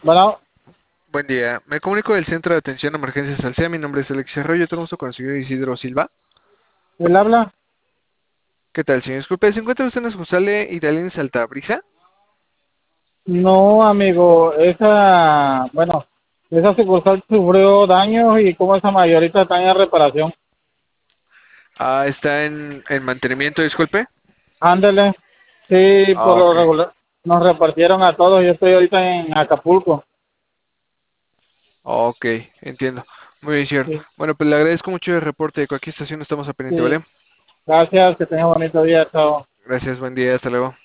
Bueno, Buen día. Me comunico del Centro de Atención a Emergencias Alcea. Mi nombre es Alexis Arroyo. Tengo gusto con el señor Isidro Silva. él habla. ¿Qué tal, señor? Disculpe, ¿se encuentra usted en la sucursal Italiana Saltabrisa? No, amigo, esa sucursal sufrió daños y como esa mayorita está en reparación. Ah, está en mantenimiento, disculpe. Ándele, sí, por Ah, lo ok. regular, nos repartieron a todos. Yo estoy ahorita en Acapulco. Ok, entiendo. Muy bien, señor. Sí, Bueno, pues le agradezco mucho el reporte de cualquier estación. Estamos a pendiente, sí, ¿vale? gracias, que tenga bonito día, chao. Gracias, buen día, hasta luego.